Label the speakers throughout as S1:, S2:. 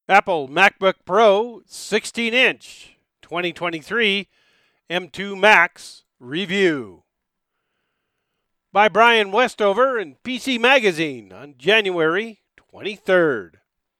S1: Apple MacBook Pro 16-inch 2023 M2 Max review by Brian Westover in PC Magazine on January 23rd.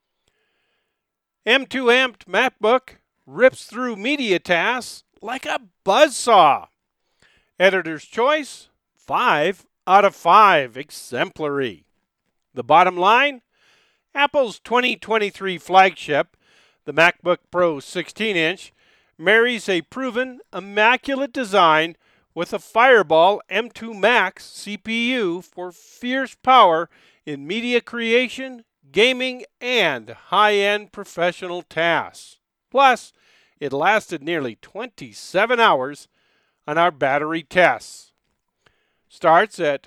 S1: M2 Amped MacBook rips through media tasks like a buzzsaw. Editor's choice, 5 out of 5, exemplary. The bottom line, Apple's 2023 flagship, the MacBook Pro 16-inch, marries a proven, immaculate design with a Fireball M2 Max CPU for fierce power in media creation, gaming, and high-end professional tasks. Plus, it lasted nearly 27 hours on our battery tests. Starts at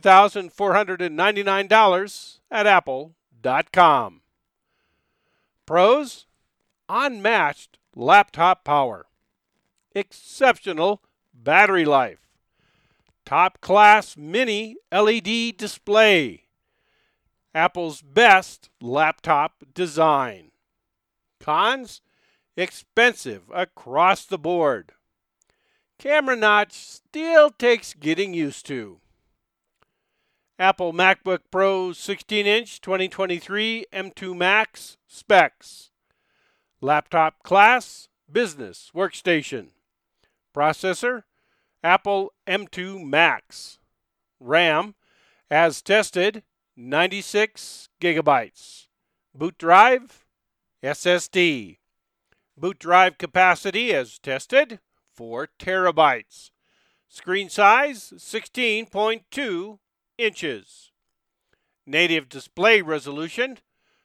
S1: $2,499 at Apple.com. Pros: unmatched laptop power, exceptional battery life, top-class mini LED display, Apple's best laptop design. Cons: expensive across the board. Camera notch still takes getting used to. Apple MacBook Pro 16-inch 2023 M2 Max specs. Laptop class, business workstation. Processor, Apple M2 Max. RAM, as tested, 96 gigabytes. Boot drive, SSD. Boot drive capacity, as tested, 4 terabytes. Screen size, 16.2 inches. Native display resolution,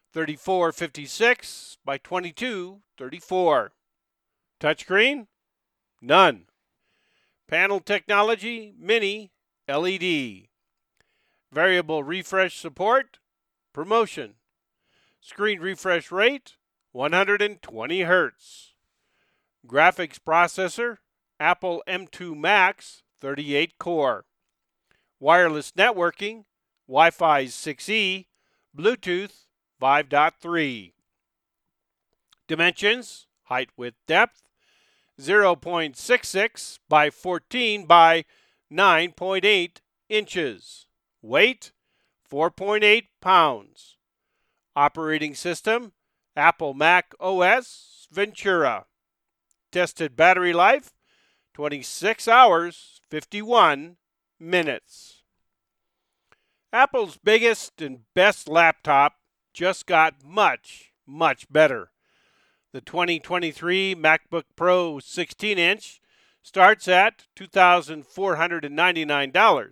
S1: 3456 by 2234. Touchscreen, none. Panel technology, mini LED. Variable refresh support, promotion. Screen refresh rate, 120 Hz. Graphics processor, Apple M2 Max 38 core. Wireless networking, Wi-Fi 6E, Bluetooth 5.3. Dimensions, height, width, depth, 0.66 by 14 by 9.8 inches. Weight, 4.8 pounds. Operating system, Apple Mac OS Ventura. Tested battery life, 26 hours, 51 minutes. Apple's biggest and best laptop just got much, much better. The 2023 MacBook Pro 16-inch starts at $2,499,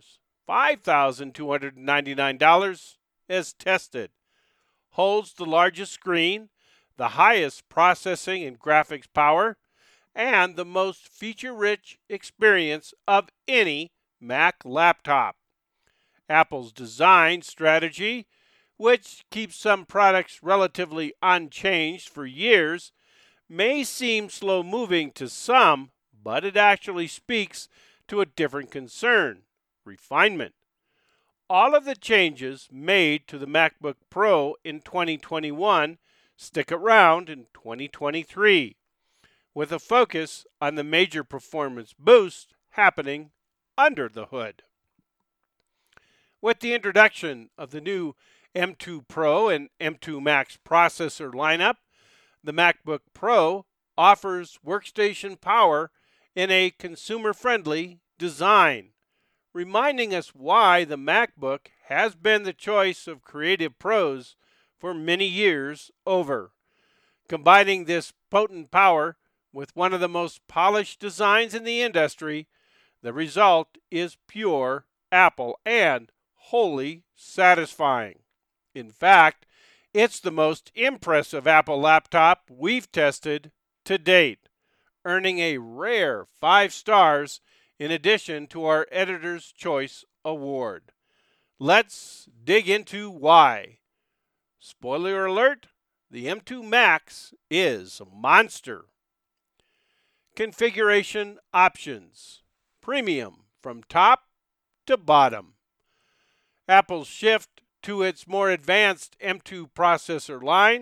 S1: $5,299 as tested. Holds the largest screen, the highest processing and graphics power, and the most feature-rich experience of any Mac laptop. Apple's design strategy, which keeps some products relatively unchanged for years, may seem slow-moving to some, but it actually speaks to a different concern: refinement. All of the changes made to the MacBook Pro in 2021 stick around in 2023, with a focus on the major performance boost happening under the hood. With the introduction of the new M2 Pro and M2 Max processor lineup, the MacBook Pro offers workstation power in a consumer-friendly design, reminding us why the MacBook has been the choice of creative pros for many years over. Combining this potent power with one of the most polished designs in the industry, the result is pure Apple and wholly satisfying. In fact, it's the most impressive Apple laptop we've tested to date, earning a rare 5 stars in addition to our Editor's Choice Award. Let's dig into why. Spoiler alert, the M2 Max is a monster. Configuration options. Premium from top to bottom. Apple's shift to its more advanced M2 processor line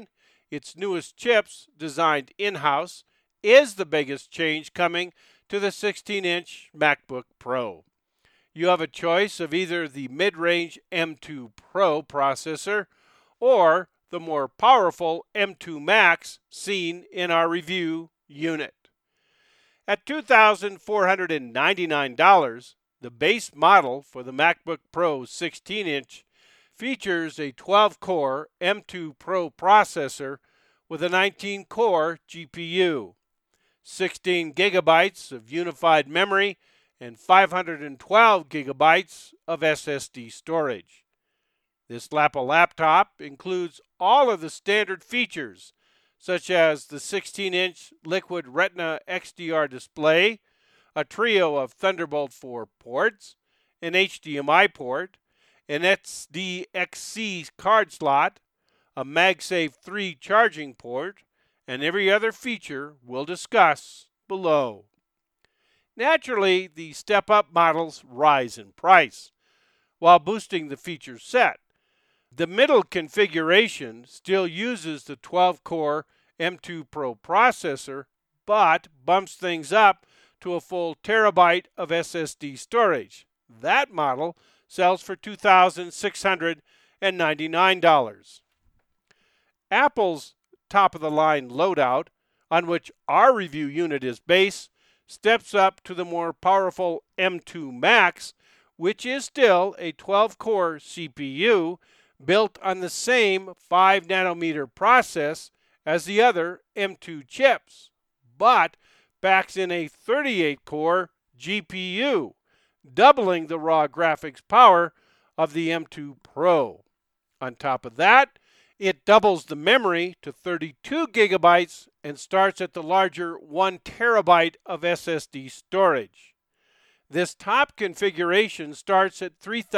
S1: its newest chips, designed in-house, is the biggest change coming to the 16-inch MacBook Pro. You have a choice of either the mid-range M2 Pro processor or the more powerful M2 Max seen in our review unit. At $2,499, the base model for the MacBook Pro 16-inch features a 12-core M2 Pro processor with a 19-core GPU, 16 gigabytes of unified memory, and 512 gigabytes of SSD storage. This laptop includes all of the standard features, such as the 16-inch Liquid Retina XDR display, a trio of Thunderbolt 4 ports, an HDMI port, an SDXC card slot, a MagSafe 3 charging port, and every other feature we'll discuss below. Naturally, the step-up models rise in price, while boosting the feature set. The middle configuration still uses the 12-core M2 Pro processor, but bumps things up to a full terabyte of SSD storage. That model sells for $2,699. Apple's top-of-the-line loadout, on which our review unit is based, steps up to the more powerful M2 Max, which is still a 12-core CPU built on the same 5-nanometer process as the other M2 chips, but backs in a 38-core GPU, doubling the raw graphics power of the M2 Pro. On top of that, it doubles the memory to 32 gigabytes and starts at the larger 1 terabyte of SSD storage. This top configuration starts at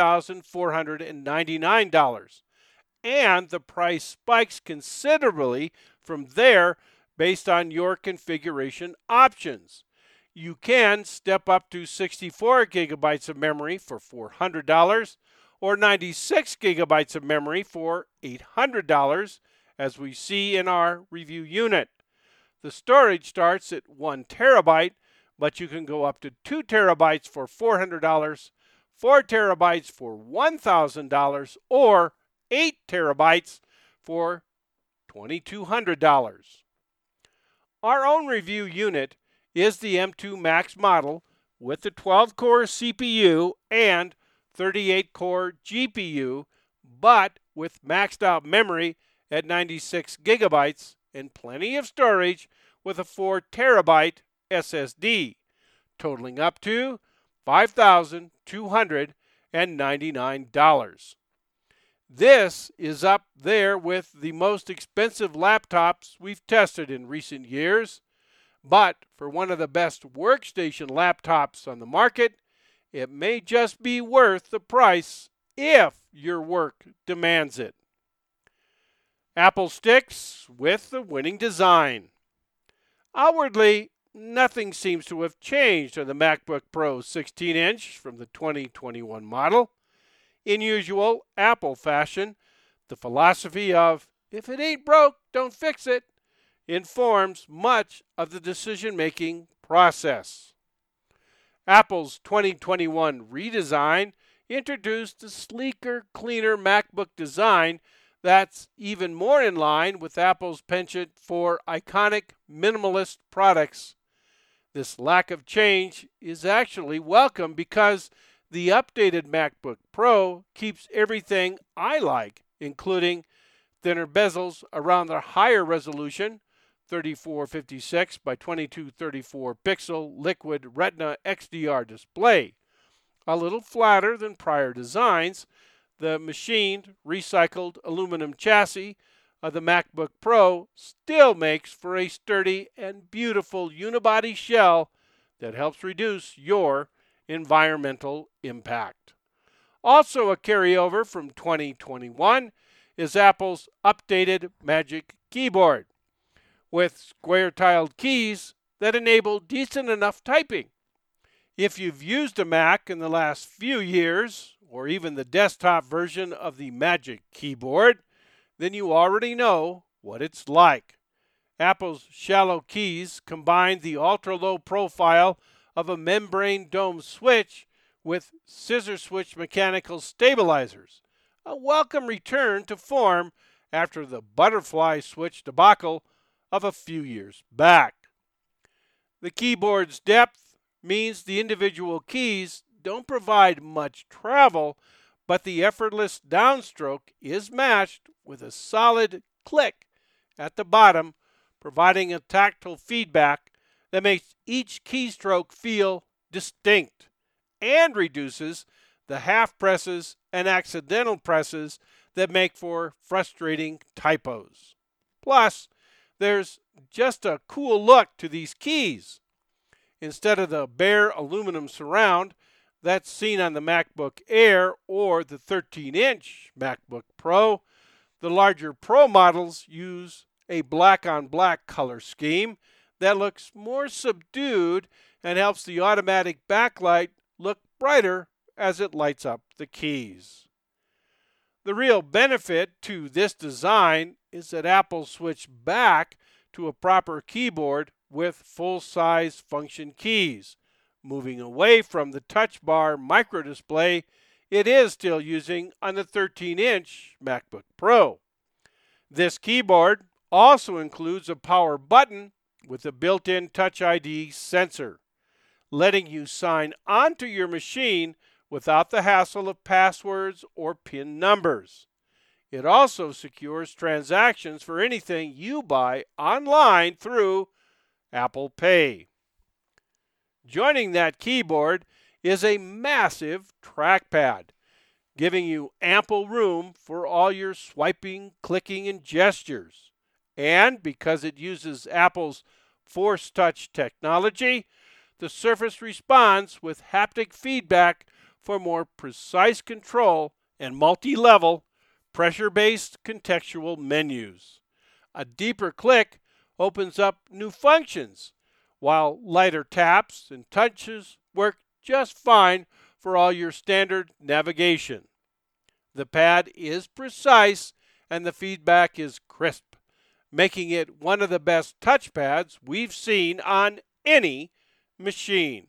S1: $3,499, and the price spikes considerably from there based on your configuration options. You can step up to 64 gigabytes of memory for $400 or 96 gigabytes of memory for $800, as we see in our review unit. The storage starts at 1 terabyte, but you can go up to 2 terabytes for $400, 4 terabytes for $1,000, or 8 terabytes for $2,200. Our own review unit is the M2 Max model with the 12-core CPU and 38-core GPU, but with maxed out memory at 96 gigabytes and plenty of storage with a 4 terabyte SSD, totaling up to $5,299. This is up there with the most expensive laptops we've tested in recent years, but for one of the best workstation laptops on the market, it may just be worth the price if your work demands it. Apple sticks with the winning design. Outwardly, nothing seems to have changed on the MacBook Pro 16-inch from the 2021 model. In usual Apple fashion, the philosophy of, if it ain't broke, don't fix it, informs much of the decision-making process. Apple's 2021 redesign introduced a sleeker, cleaner MacBook design that's even more in line with Apple's penchant for iconic minimalist products. This lack of change is actually welcome because the updated MacBook Pro keeps everything I like, including thinner bezels around the higher resolution 3456 by 2234 pixel Liquid Retina XDR display. A little flatter than prior designs, the machined, recycled aluminum chassis of the MacBook Pro still makes for a sturdy and beautiful unibody shell that helps reduce your environmental impact. Also a carryover from 2021 is Apple's updated Magic Keyboard, with square-tiled keys that enable decent enough typing. If you've used a Mac in the last few years, or even the desktop version of the Magic Keyboard, then you already know what it's like. Apple's shallow keys combine the ultra-low profile of a membrane dome switch with scissor switch mechanical stabilizers, a welcome return to form after the butterfly switch debacle of a few years back. The keyboard's depth means the individual keys don't provide much travel, but the effortless downstroke is matched with a solid click at the bottom, providing a tactile feedback that makes each keystroke feel distinct and reduces the half presses and accidental presses that make for frustrating typos. Plus, there's just a cool look to these keys. Instead of the bare aluminum surround that's seen on the MacBook Air or the 13-inch MacBook Pro, the larger Pro models use a black-on-black color scheme that looks more subdued and helps the automatic backlight look brighter as it lights up the keys. The real benefit to this design is that Apple switched back to a proper keyboard with full-size function keys, moving away from the Touch Bar microdisplay it is still using on the 13-inch MacBook Pro. This keyboard also includes a power button with a built-in Touch ID sensor, letting you sign onto your machine without the hassle of passwords or PIN numbers. It also secures transactions for anything you buy online through Apple Pay. Joining that keyboard is a massive trackpad, giving you ample room for all your swiping, clicking, and gestures. And because it uses Apple's Force Touch technology, the Surface responds with haptic feedback for more precise control and multi-level, pressure-based contextual menus. A deeper click opens up new functions, while lighter taps and touches work just fine for all your standard navigation. The pad is precise and the feedback is crisp, making it one of the best touchpads we've seen on any machine.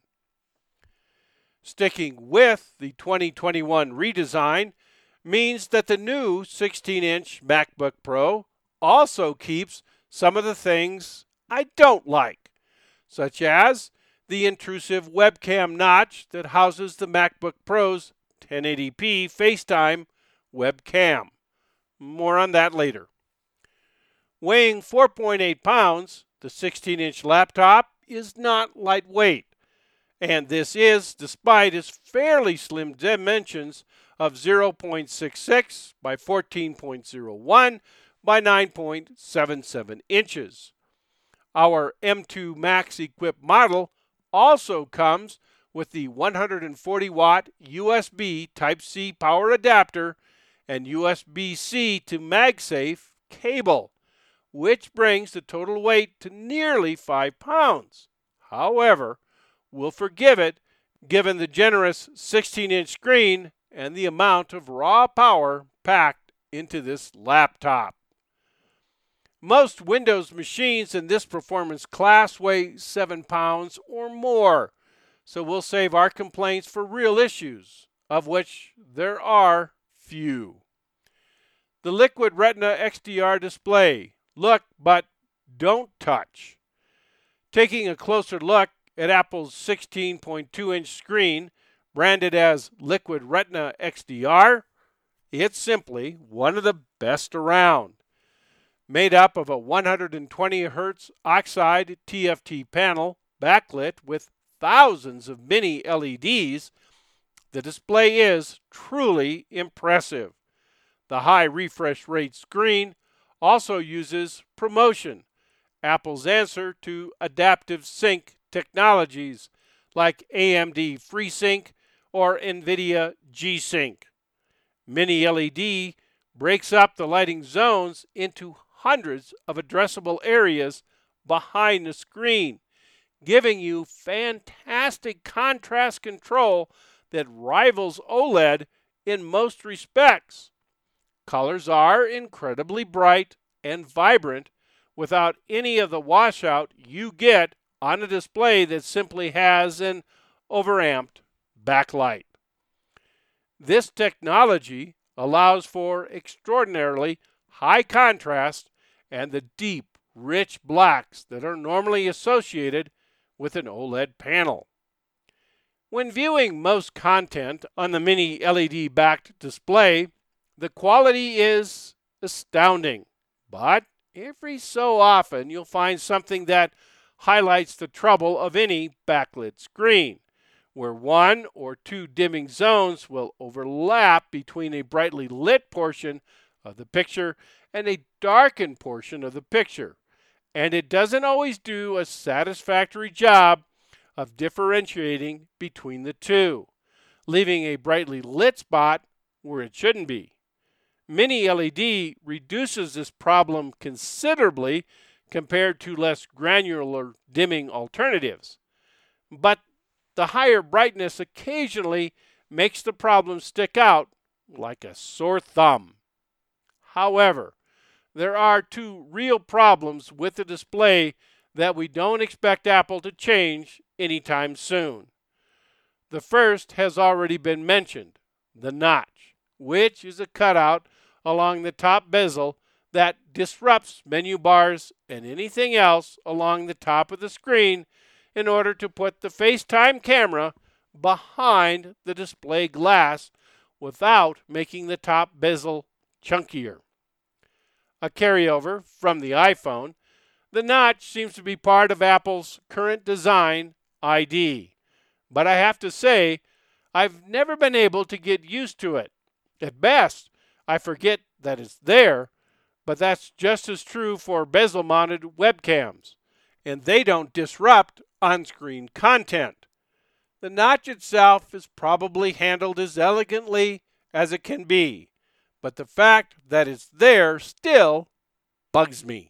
S1: Sticking with the 2021 redesign means that the new 16-inch MacBook Pro also keeps some of the things I don't like, such as the intrusive webcam notch that houses the MacBook Pro's 1080p FaceTime webcam. More on that later. Weighing 4.8 pounds, the 16-inch laptop is not lightweight, and this is despite its fairly slim dimensions of 0.66 by 14.01 by 9.77 inches. Our M2 Max equipped model also comes with the 140-watt USB Type-C power adapter and USB-C to MagSafe cable, which brings the total weight to nearly 5 pounds. However, we'll forgive it given the generous 16-inch screen and the amount of raw power packed into this laptop. Most Windows machines in this performance class weigh 7 pounds or more, so we'll save our complaints for real issues, of which there are few. The Liquid Retina XDR display. Look, but don't touch. Taking a closer look at Apple's 16.2-inch screen, branded as Liquid Retina XDR, it's simply one of the best around. Made up of a 120 Hz oxide TFT panel backlit with thousands of mini LEDs, the display is truly impressive. The high refresh rate screen also uses ProMotion, Apple's answer to adaptive sync technologies like AMD FreeSync or NVIDIA G-Sync. Mini LED breaks up the lighting zones into hundreds of addressable areas behind the screen, giving you fantastic contrast control that rivals OLED in most respects. Colors are incredibly bright and vibrant without any of the washout you get on a display that simply has an overamped backlight. This technology allows for extraordinarily high contrast and the deep, rich blacks that are normally associated with an OLED panel. When viewing most content on the mini LED-backed display, the quality is astounding, but every so often you'll find something that highlights the trouble of any backlit screen, where one or two dimming zones will overlap between a brightly lit portion of the picture and a darkened portion of the picture, and it doesn't always do a satisfactory job of differentiating between the two, leaving a brightly lit spot where it shouldn't be. Mini LED reduces this problem considerably compared to less granular dimming alternatives, but the higher brightness occasionally makes the problem stick out like a sore thumb. However, there are two real problems with the display that we don't expect Apple to change anytime soon. The first has already been mentioned, the notch, which is a cutout along the top bezel that disrupts menu bars and anything else along the top of the screen in order to put the FaceTime camera behind the display glass without making the top bezel chunkier. A carryover from the iPhone, the notch seems to be part of Apple's current design ID. But I have to say, I've never been able to get used to it. At best, I forget that it's there, but that's just as true for bezel-mounted webcams, and they don't disrupt on-screen content. The notch itself is probably handled as elegantly as it can be, but the fact that it's there still bugs me.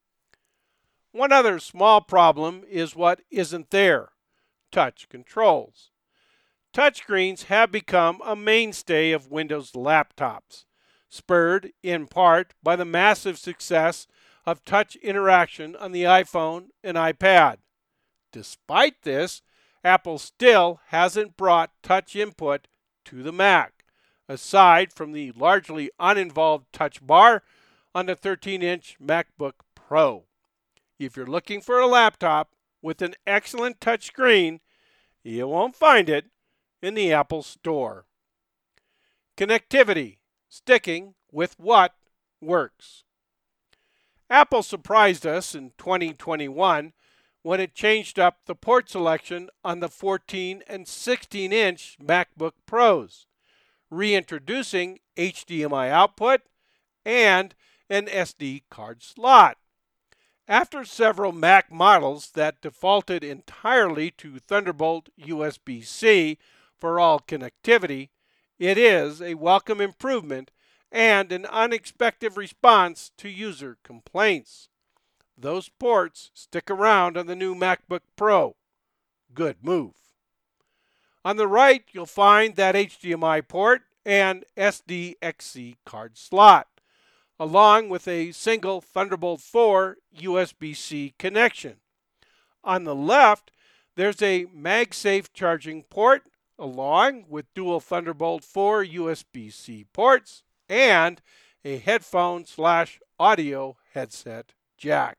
S1: One other small problem is what isn't there: touch controls. Touchscreens have become a mainstay of Windows laptops, spurred in part by the massive success of touch interaction on the iPhone and iPad. Despite this, Apple still hasn't brought touch input to the Mac, aside from the largely uninvolved touch bar on the 13-inch MacBook Pro. If you're looking for a laptop with an excellent touch screen, you won't find it in the Apple Store. Connectivity, sticking with what works. Apple surprised us in 2021 when it changed up the port selection on the 14 and 16-inch MacBook Pros, reintroducing HDMI output and an SD card slot. After several Mac models that defaulted entirely to Thunderbolt USB-C for all connectivity, it is a welcome improvement and an unexpected response to user complaints. Those ports stick around on the new MacBook Pro. Good move. On the right, you'll find that HDMI port and SDXC card slot, along with a single Thunderbolt 4 USB-C connection. On the left, there's a MagSafe charging port, along with dual Thunderbolt 4 USB-C ports, and a headphone/audio headset jack.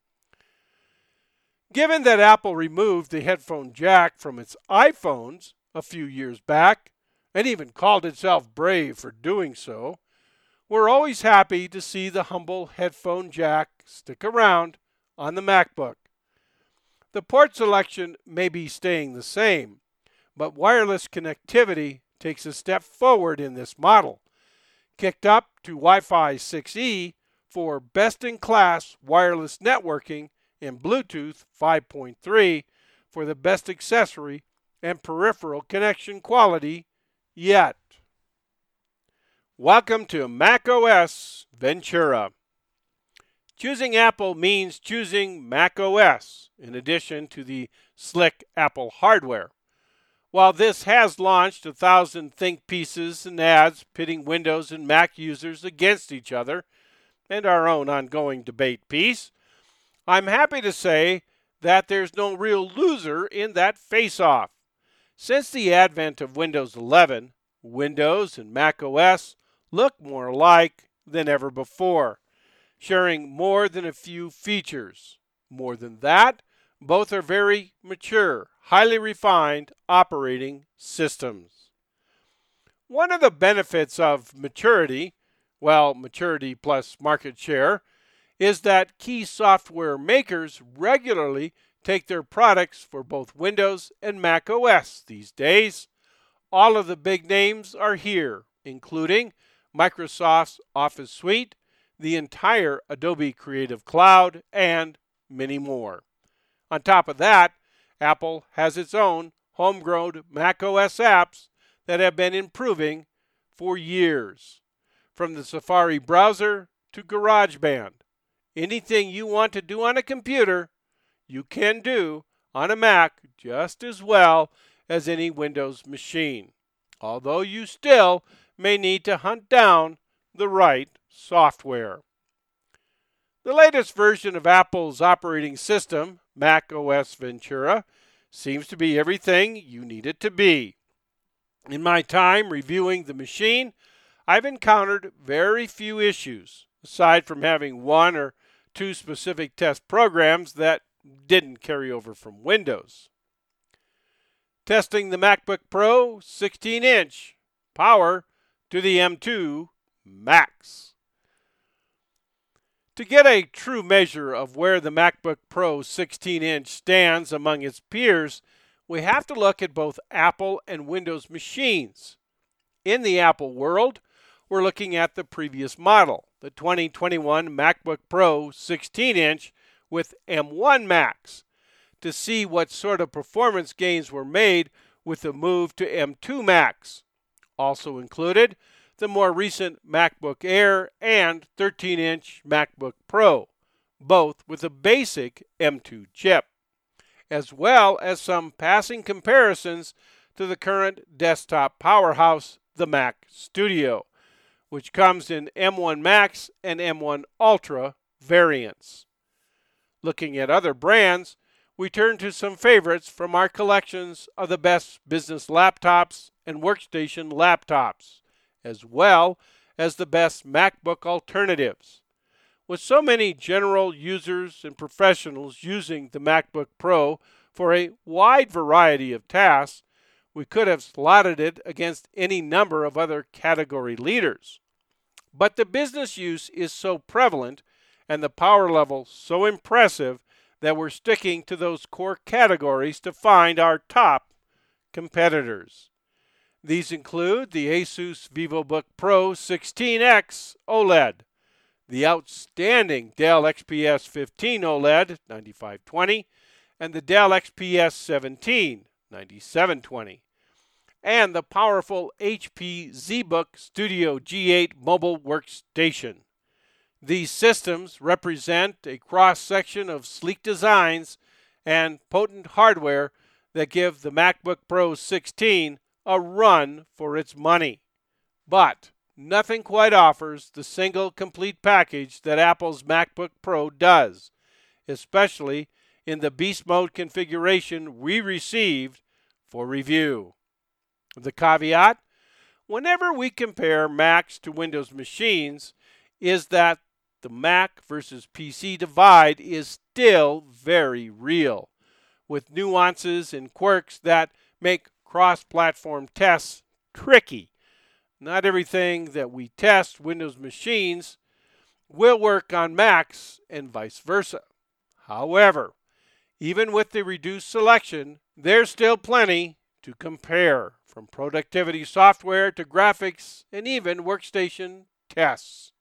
S1: Given that Apple removed the headphone jack from its iPhones a few years back, and even called itself brave for doing so, we're always happy to see the humble headphone jack stick around on the MacBook. The port selection may be staying the same, but wireless connectivity takes a step forward in this model, kicked up to Wi-Fi 6E for best-in-class wireless networking and Bluetooth 5.3 for the best accessory and peripheral connection quality yet. Welcome to macOS Ventura. Choosing Apple means choosing macOS in addition to the slick Apple hardware. While this has launched 1,000 think pieces and ads pitting Windows and Mac users against each other, and our own ongoing debate piece, I'm happy to say that there's no real loser in that face-off. Since the advent of Windows 11, Windows and Mac OS look more alike than ever before, sharing more than a few features. More than that, both are very mature, highly refined operating systems. One of the benefits of maturity, well, maturity plus market share, is that key software makers regularly take their products for both Windows and Mac OS these days. All of the big names are here, including Microsoft's Office Suite, the entire Adobe Creative Cloud, and many more. On top of that, Apple has its own homegrown Mac OS apps that have been improving for years. From the Safari browser to GarageBand, anything you want to do on a computer, you can do on a Mac just as well as any Windows machine, although you still may need to hunt down the right software. The latest version of Apple's operating system, Mac OS Ventura, seems to be everything you need it to be. In my time reviewing the machine, I've encountered very few issues, aside from having one or two specific test programs that didn't carry over from Windows. Testing the MacBook Pro 16-inch, power to the M2 Max. To get a true measure of where the MacBook Pro 16-inch stands among its peers, we have to look at both Apple and Windows machines. In the Apple world, we're looking at the previous model, the 2021 MacBook Pro 16-inch with M1 Max, to see what sort of performance gains were made with the move to M2 Max. Also included, the more recent MacBook Air and 13-inch MacBook Pro, both with a basic M2 chip, as well as some passing comparisons to the current desktop powerhouse, the Mac Studio, which comes in M1 Max and M1 Ultra variants. Looking at other brands, we turn to some favorites from our collections of the best business laptops and workstation laptops, as well as the best MacBook alternatives. With so many general users and professionals using the MacBook Pro for a wide variety of tasks, we could have slotted it against any number of other category leaders. But the business use is so prevalent and the power level so impressive that we're sticking to those core categories to find our top competitors. These include the Asus VivoBook Pro 16X OLED, the outstanding Dell XPS 15 OLED 9520, and the Dell XPS 17 9720, and the powerful HP ZBook Studio G8 mobile workstation. These systems represent a cross-section of sleek designs and potent hardware that give the MacBook Pro 16 a run for its money. But nothing quite offers the single complete package that Apple's MacBook Pro does, especially in the beast mode configuration we received for review. The caveat, whenever we compare Macs to Windows machines, is that the Mac versus PC divide is still very real, with nuances and quirks that make cross-platform tests tricky. Not everything that we test Windows machines will work on Macs and vice versa. However, even with the reduced selection, there's still plenty to compare, from productivity software to graphics and even workstation tests.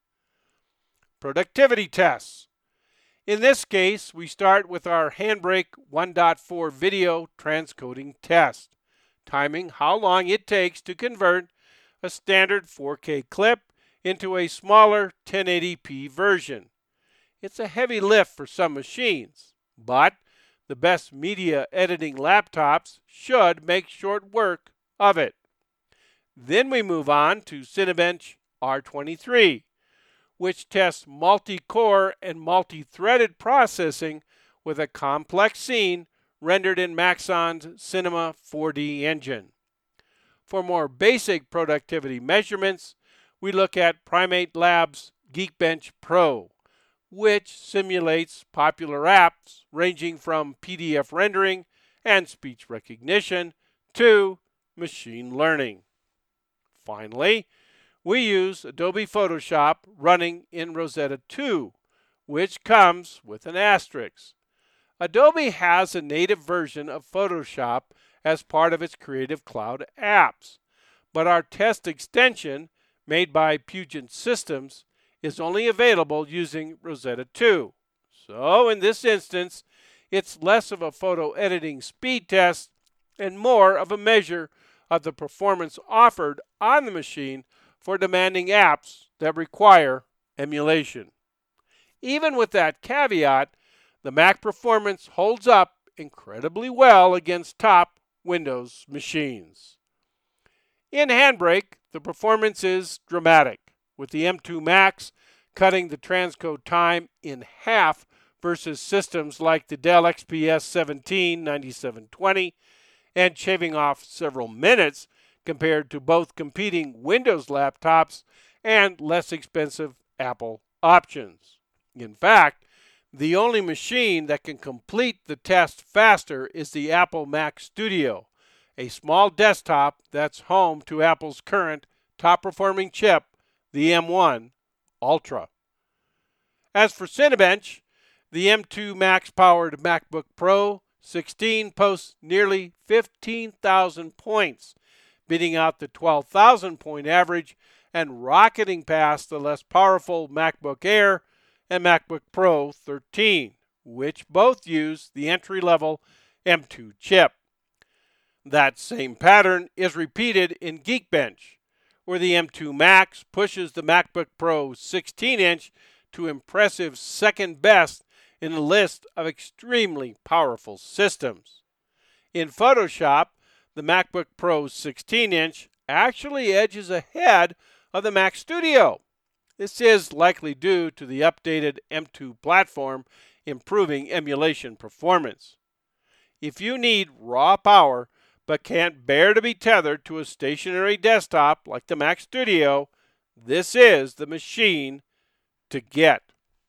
S1: Productivity tests. In this case, we start with our Handbrake 1.4 video transcoding test, timing how long it takes to convert a standard 4K clip into a smaller 1080p version. It's a heavy lift for some machines, but the best media editing laptops should make short work of it. Then we move on to Cinebench R23, which tests multi-core and multi-threaded processing with a complex scene rendered in Maxon's Cinema 4D engine. For more basic productivity measurements, we look at Primate Labs' Geekbench Pro, which simulates popular apps ranging from PDF rendering and speech recognition to machine learning. Finally, we use Adobe Photoshop running in Rosetta 2, which comes with an asterisk. Adobe has a native version of Photoshop as part of its Creative Cloud apps, but our test extension, made by Puget Systems, is only available using Rosetta 2. So in this instance, it's less of a photo editing speed test and more of a measure of the performance offered on the machine for demanding apps that require emulation. Even with that caveat, the Mac performance holds up incredibly well against top Windows machines. In Handbrake, the performance is dramatic, with the M2 Max cutting the transcode time in half versus systems like the Dell XPS 17 9720 and shaving off several minutes compared to both competing Windows laptops and less expensive Apple options. In fact, the only machine that can complete the test faster is the Apple Mac Studio, a small desktop that's home to Apple's current top-performing chip, the M1 Ultra. As for Cinebench, the M2 Max-powered MacBook Pro 16 posts nearly 15,000 points, beating out the 12,000-point average and rocketing past the less powerful MacBook Air and MacBook Pro 13, which both use the entry-level M2 chip. That same pattern is repeated in Geekbench, where the M2 Max pushes the MacBook Pro 16-inch to impressive second best in the list of extremely powerful systems. In Photoshop, the MacBook Pro 16-inch actually edges ahead of the Mac Studio. This is likely due to the updated M2 platform improving emulation performance. If you need raw power but can't bear to be tethered to a stationary desktop like the Mac Studio, this is the machine to get.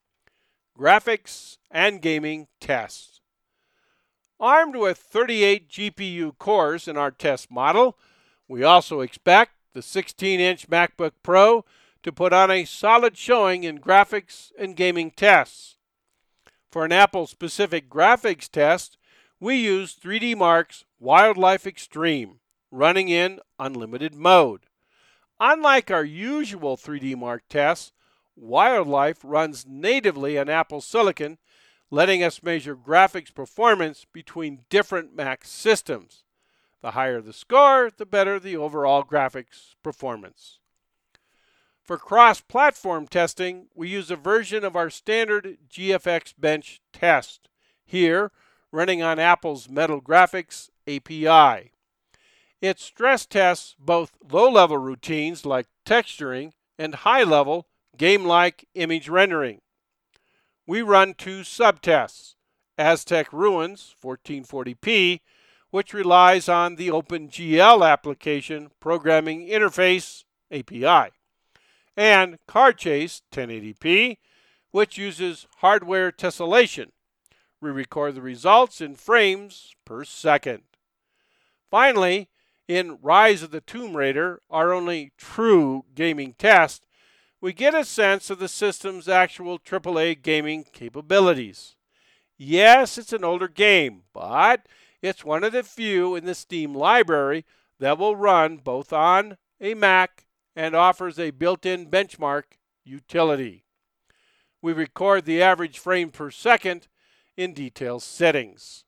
S1: Graphics and gaming tests. Armed with 38 GPU cores in our test model, we also expect the 16-inch MacBook Pro to put on a solid showing in graphics and gaming tests. For an Apple-specific graphics test, we use 3D Mark's Wildlife Extreme, running in unlimited mode. Unlike our usual 3D Mark tests, Wildlife runs natively on Apple Silicon, letting us measure graphics performance between different Mac systems. The higher the score, the better the overall graphics performance. For cross-platform testing, we use a version of our standard GFX Bench test, here running on Apple's Metal Graphics API. It stress tests both low-level routines like texturing and high-level game-like image rendering. We run two subtests, Aztec Ruins 1440p, which relies on the OpenGL application programming interface API, and CarChase 1080p, which uses hardware tessellation. We record the results in frames per second. Finally, in Rise of the Tomb Raider, our only true gaming test, we get a sense of the system's actual AAA gaming capabilities. Yes, it's an older game, but it's one of the few in the Steam library that will run both on a Mac and offers a built-in benchmark utility. We record the average frame per second in detail settings.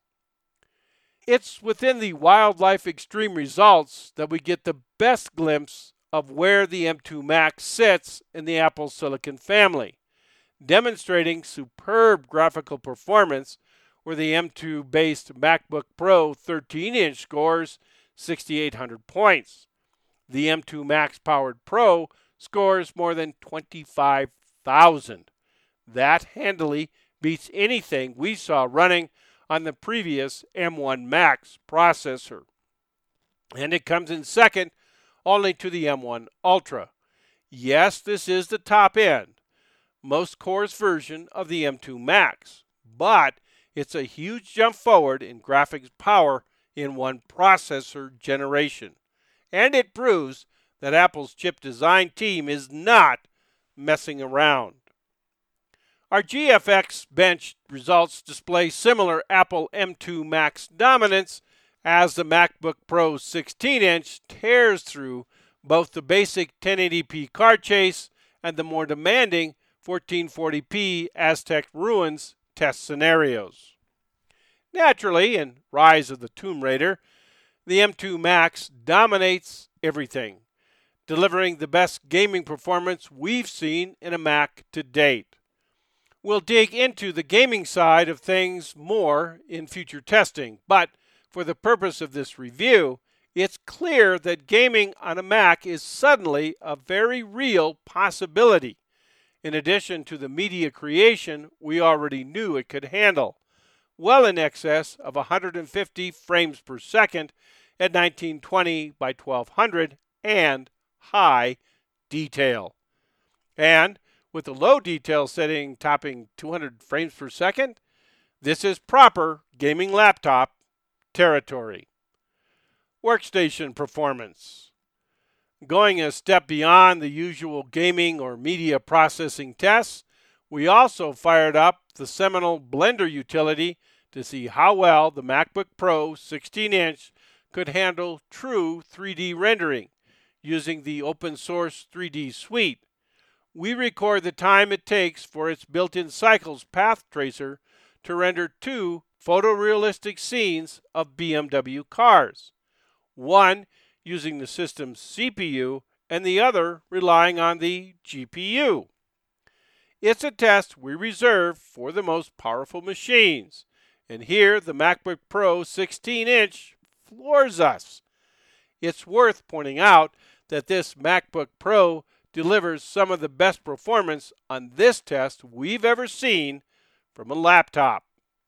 S1: It's within the Wildlife Extreme results that we get the best glimpse of where the M2 Max sits in the Apple Silicon family, demonstrating superb graphical performance where the M2-based MacBook Pro 13-inch scores 6,800 points. The M2 Max-powered Pro scores more than 25,000 1,000. That handily beats anything we saw running on the previous M1 Max processor. And it comes in second only to the M1 Ultra. Yes, this is the top end, most cores version of the M2 Max, but it's a huge jump forward in graphics power in one processor generation. And it proves that Apple's chip design team is not messing around. Our GFX bench results display similar Apple M2 Max dominance as the MacBook Pro 16-inch tears through both the basic 1080p card chase and the more demanding 1440p Aztec Ruins test scenarios. Naturally, in Rise of the Tomb Raider, the M2 Max dominates everything, delivering the best gaming performance we've seen in a Mac to date. We'll dig into the gaming side of things more in future testing, but for the purpose of this review, it's clear that gaming on a Mac is suddenly a very real possibility, in addition to the media creation we already knew it could handle, well in excess of 150 frames per second at 1920 by 1200 and high detail. And with the low detail setting topping 200 frames per second, this is proper gaming laptop territory. Workstation performance. Going a step beyond the usual gaming or media processing tests, we also fired up the seminal Blender utility to see how well the MacBook Pro 16-inch could handle true 3D rendering using the open source 3D suite. We record the time it takes for its built-in Cycles path tracer to render two photorealistic scenes of BMW cars, one using the system's CPU and the other relying on the GPU. It's a test we reserve for the most powerful machines, and here the MacBook Pro 16-inch floors us. It's worth pointing out that this MacBook Pro delivers some of the best performance on this test we've ever seen from a laptop.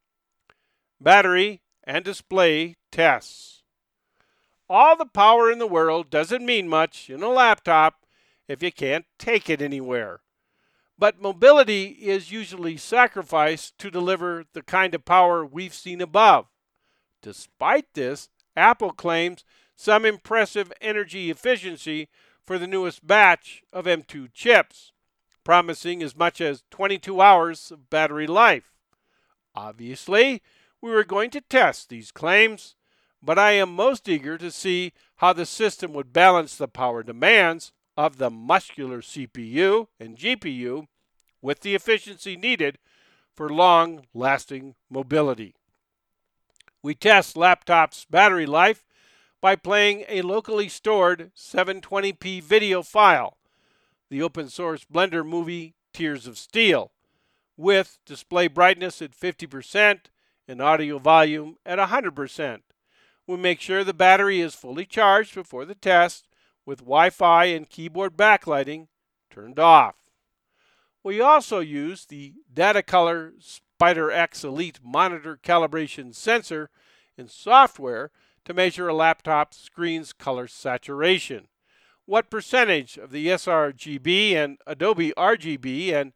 S1: Battery and display tests. All the power in the world doesn't mean much in a laptop if you can't take it anywhere. But mobility is usually sacrificed to deliver the kind of power we've seen above. Despite this, Apple claims some impressive energy efficiency for the newest batch of M2 chips, promising as much as 22 hours of battery life. Obviously, we were going to test these claims, but I am most eager to see how the system would balance the power demands of the muscular CPU and GPU with the efficiency needed for long-lasting mobility. We test laptops' battery life by playing a locally stored 720p video file, the open source Blender movie Tears of Steel, with display brightness at 50% and audio volume at 100%. We make sure the battery is fully charged before the test with Wi-Fi and keyboard backlighting turned off. We also use the Datacolor Spider-X Elite monitor calibration sensor and software to measure a laptop screen's color saturation, what percentage of the sRGB and Adobe RGB and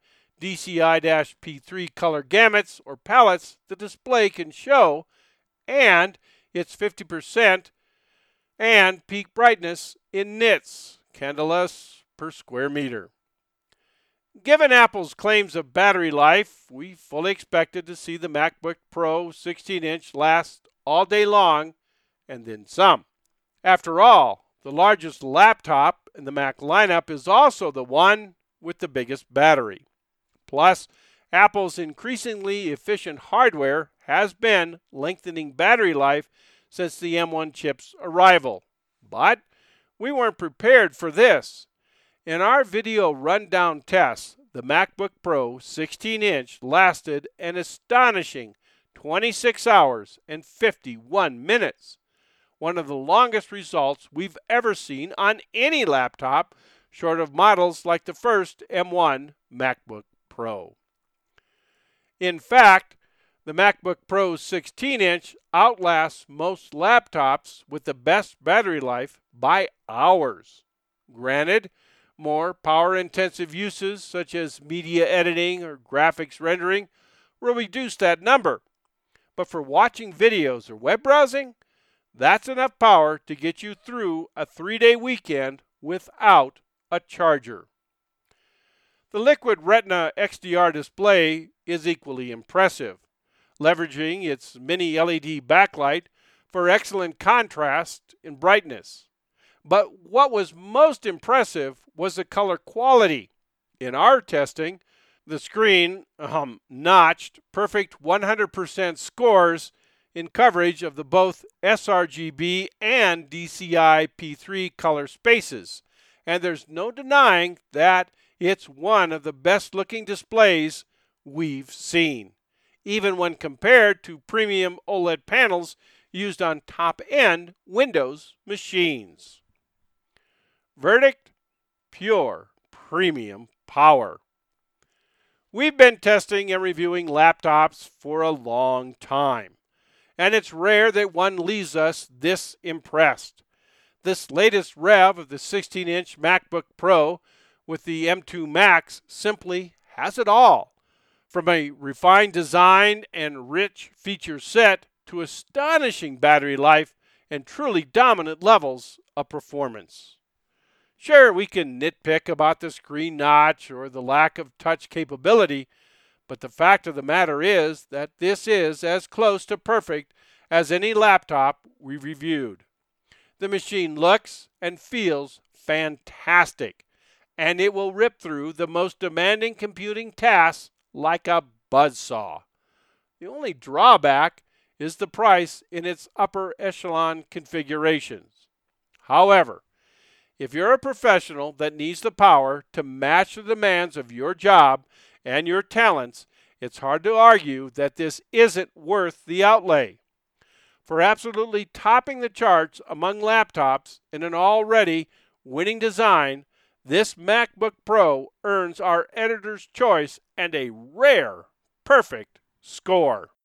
S1: DCI-P3 color gamuts or palettes the display can show, and its 50% and peak brightness in nits, candelas per square meter. Given Apple's claims of battery life, we fully expected to see the MacBook Pro 16-inch last all day long and then some. After all, the largest laptop in the Mac lineup is also the one with the biggest battery. Plus, Apple's increasingly efficient hardware has been lengthening battery life since the M1 chip's arrival. But we weren't prepared for this. In our video rundown test, the MacBook Pro 16-inch lasted an astonishing 26 hours and 51 minutes. One of the longest results we've ever seen on any laptop, short of models like the first M1 MacBook Pro. In fact, the MacBook Pro 16-inch outlasts most laptops with the best battery life by hours. Granted, more power-intensive uses such as media editing or graphics rendering will reduce that number. But for watching videos or web browsing, that's enough power to get you through a 3-day weekend without a charger. The Liquid Retina XDR display is equally impressive, leveraging its mini LED backlight for excellent contrast and brightness. But what was most impressive was the color quality. In our testing, the screen notched perfect 100% scores in coverage of the both sRGB and DCI P3 color spaces, and there's no denying that it's one of the best looking displays we've seen, even when compared to premium OLED panels used on top-end Windows machines. Verdict: pure premium power. We've been testing and reviewing laptops for a long time, and it's rare that one leaves us this impressed. This latest rev of the 16-inch MacBook Pro with the M2 Max simply has it all, from a refined design and rich feature set to astonishing battery life and truly dominant levels of performance. Sure, we can nitpick about the screen notch or the lack of touch capability, but the fact of the matter is that this is as close to perfect as any laptop we've reviewed. The machine looks and feels fantastic, and it will rip through the most demanding computing tasks like a buzzsaw. The only drawback is the price in its upper echelon configurations. However, if you're a professional that needs the power to match the demands of your job and your talents, it's hard to argue that this isn't worth the outlay. For absolutely topping the charts among laptops in an already winning design, this MacBook Pro earns our editor's choice and a rare perfect score.